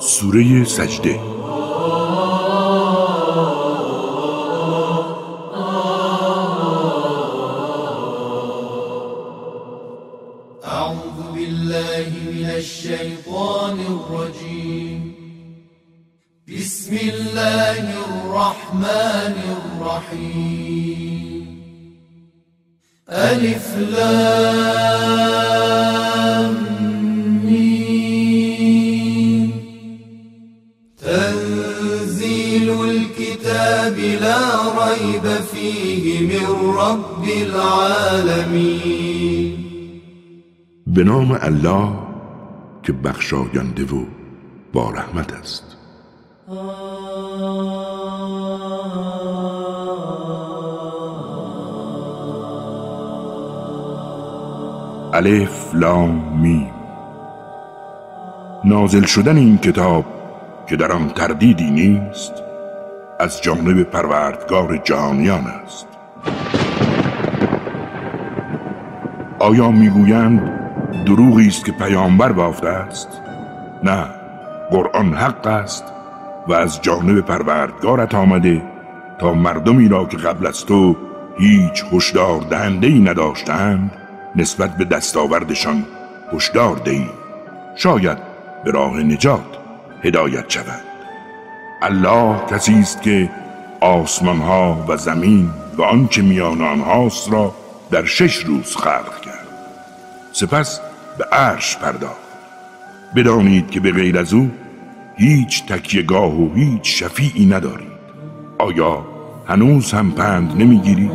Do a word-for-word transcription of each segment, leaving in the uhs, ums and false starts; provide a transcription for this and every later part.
سوره سجده. اعوذ بالله من الشیطان الرجیم. بسم الله الرحمن الرحیم. الف لام میم. تنزیل الكتاب لا ریب فیه من رب العالمین. به نام الله که بخشاینده و با رحمت است. الف لام میم. نازل شدن این کتاب که در آن تردیدی نیست از جانب پروردگار جهانیان است. آیا میگویند دروغی است که پیامبر بافته است؟ نه، قرآن حق است و از جانب پروردگارت آمده تا مردمی را که قبل از تو هیچ هشدار دهنده‌ای نداشتند نسبت به دستاوردشان هشدار دهی، شاید به راه نجات هدایت شوند. الله کسی است که آسمان ها و زمین و آنچه میان آنهاست را در شش روز خلق کرد، سپس به عرش پرداخت. بدانید که به غیر از او هیچ تکیه‌گاه و هیچ شفیعی ندارید. آیا هنوز هم پند نمیگیرید؟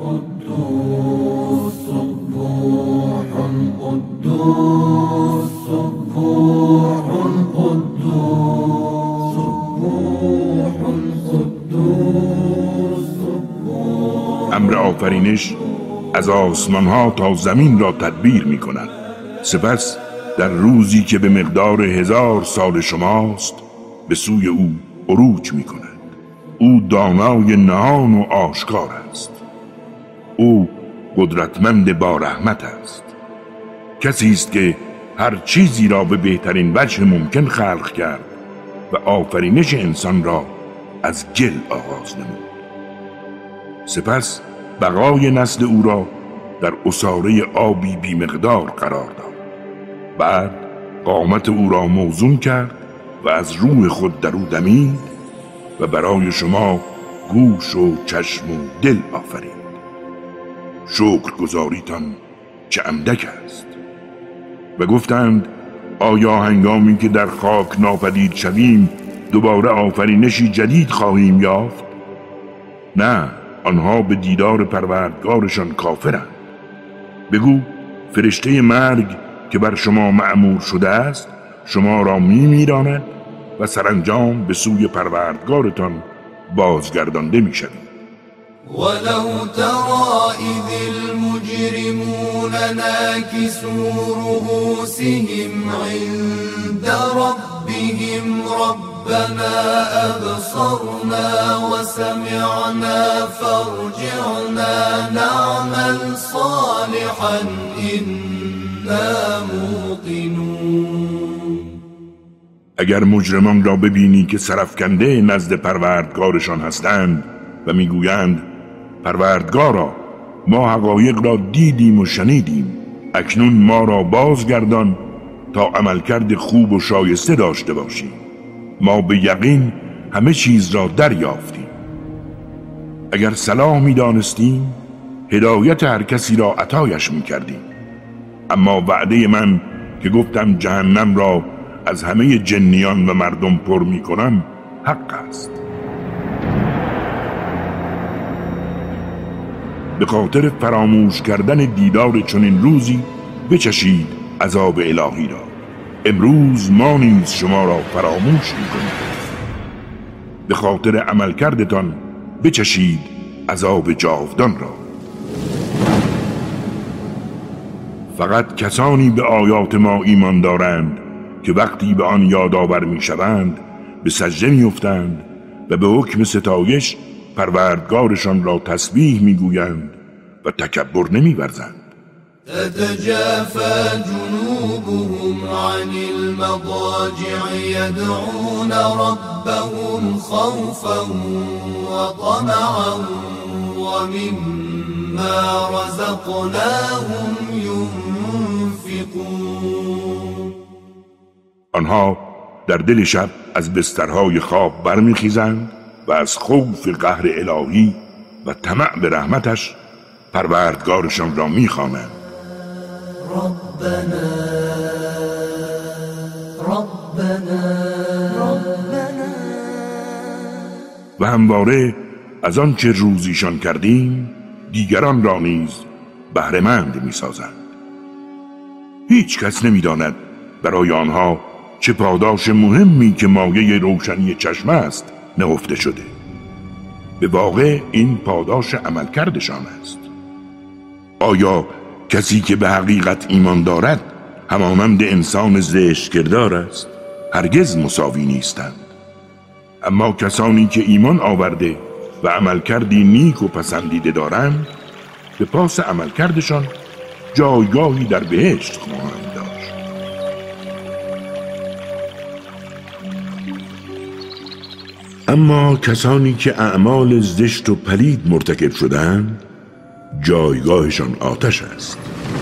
امر آفرینش از آسمان ها تا زمین را تدبیر می کند. سپس در روزی که به مقدار هزار سال شماست به سوی او عروج می کند. او دانای نهان و آشکار است. او قدرتمند با رحمت است. کسی است که هر چیزی را به بهترین وجه ممکن خلق کرد و آفرینش انسان را از گل آغاز نمود. سپس بقای نسل او را در عصاره آبی بی مقدار قرار داد. بعد قامت او را موزون کرد و از روح خود در او دمید و برای شما گوش و چشم و دل آفرید. شکر گزاریتان چه اندک است. و گفتند آیا هنگامی که در خاک ناپدید شویم دوباره آفرینشی جدید خواهیم یافت؟ نه، آنها به دیدار پروردگارشان کافرند. بگو فرشته مرگ که بر شما مأمور شده است شما را می میراند و سرانجام به سوی پروردگارتان بازگردانده می شوید. ولو ترى إذ المجرمون ناكسوا رؤوسهم عند ربهم ربنا أبصرنا وسمعنا فارجعنا نعمل صالحا إنا موقنون. اگر مجرمان را ببینی که سرفکنده نزد پروردگارشان هستند و میگویند پروردگارا ما حقایق را دیدیم و شنیدیم، اکنون ما را بازگردان تا عملکرد خوب و شایسته داشته باشیم. ما به یقین همه چیز را دریافتیم. اگر صلاح می دانستیم هدایت هر کسی را عطایش می کردیم. اما وعده من که گفتم جهنم را از همه جنیان و مردم پر می کنم حق است. به خاطر فراموش کردن دیدار چنین روزی بچشید عذاب الهی را. امروز ما نیز شما را فراموش می‌کنیم. به خاطر عمل کردتان بچشید عذاب جاودان را. فقط کسانی به آیات ما ایمان دارند که وقتی به آن یادآور می‌شوند به سجده می‌افتند و به حکم ستایش پروردگارشان را تسبیح میگویند و تکبر نمی‌ورزند. تتجافى جنوبهم عن المضاجع يدعون ربهم خوفا وطمعا ومما رزقناهم ينفقون. آنها در دل شب از بسترهای خواب برمیخیزند و از خوف قهر الهی و طمع به رحمتش پروردگارشان را میخوانند. ربنا ربنا ربنا. و همواره از آن چه روزیشان کردیم دیگران را نیز بهره‌مند می‌سازند. هیچ کس نمی‌داند برای آنها چه پاداش مهمی که مایه روشنی چشم است نهفته شده. به واقع این پاداش عملکردشان است. آیا کسی که به حقیقت ایمان دارد همانند انسان زشت کردار است؟ هرگز مساوی نیستند. اما کسانی که ایمان آورده و عملکردی نیک و پسندیده دارند به پاس عملکردشان جایگاهی در بهشت خواهند داشت. اما کسانی که اعمال زشت و پلید مرتکب شدند جایگاهشان آتش است.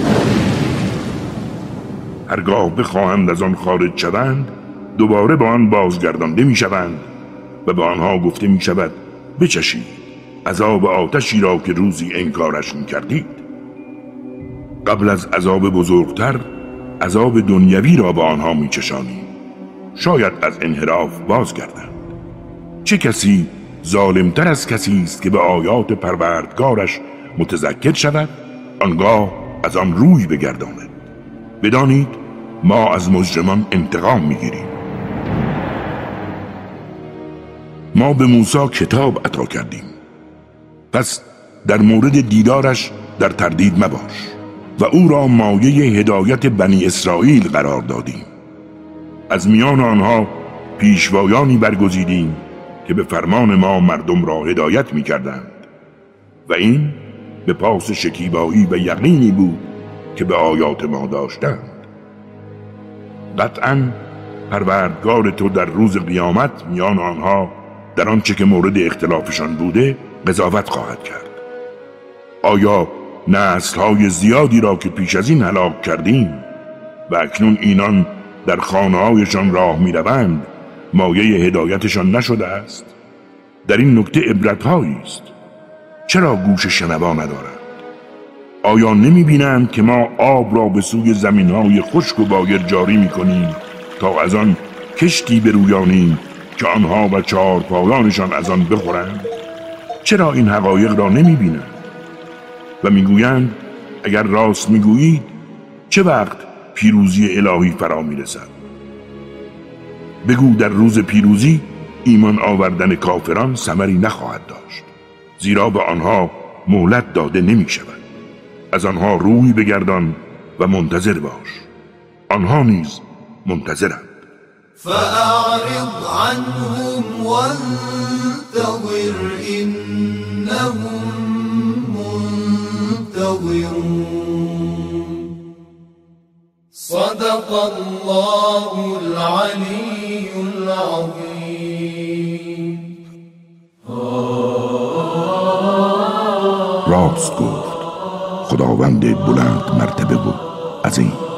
هرگاه بخواهند از آن خارج شوند دوباره به آن بازگردانده می شوند و به آنها گفته می شود بچشید عذاب آتشی را که روزی انکارش می کردید. قبل از عذاب بزرگتر عذاب دنیوی را به آنها می چشانیم، شاید از انحراف بازگردند. چه کسی ظالمتر از کسی است که به آیات پروردگارش متذکر شود آنگاه از آن روی بگرداند. بدانید ما از مجرمان انتقام میگیریم. ما به موسی کتاب عطا کردیم، پس در مورد دیدارش در تردید مباش و او را مایه هدایت بنی اسرائیل قرار دادیم. از میان آنها پیشوایانی برگزیدیم که به فرمان ما مردم را هدایت میکردند و این به پاس شکیبایی و یقینی بود که به آیات ما داشتند. قطعاً پروردگار تو در روز قیامت میان آنها در آنچه که مورد اختلافشان بوده قضاوت خواهد کرد. آیا نسل‌های زیادی را که پیش از این هلاک کردیم و اکنون اینان در خانه‌هایشان راه می‌روند مایه هدایتشان نشده است؟ در این نکته عبرت‌هایی است. چرا گوش شنوا ندارند؟ آیا نمی‌بینند که ما آب را به سوی زمین‌های خشک و بایر جاری می‌کنیم تا از آن کشتی برویانیم که آنها و چهارپایانشان از آن بخورند؟ چرا این حقایق را نمی‌بینند؟ و می‌گویند اگر راست می‌گویید چه وقت پیروزی الهی فرا می‌رسد؟ بگو در روز پیروزی ایمان آوردن کافران ثمری نخواهد داشت، زیرا به آنها مهلت داده نمی شود. از آنها روی بگردان و منتظر باش، آنها نیز منتظرند. فأعرض عنهم وانتظر إنهم منتظرون. صدق الله العلي العظيم. راست گفت خداوند بلند مرتبه و عظیم.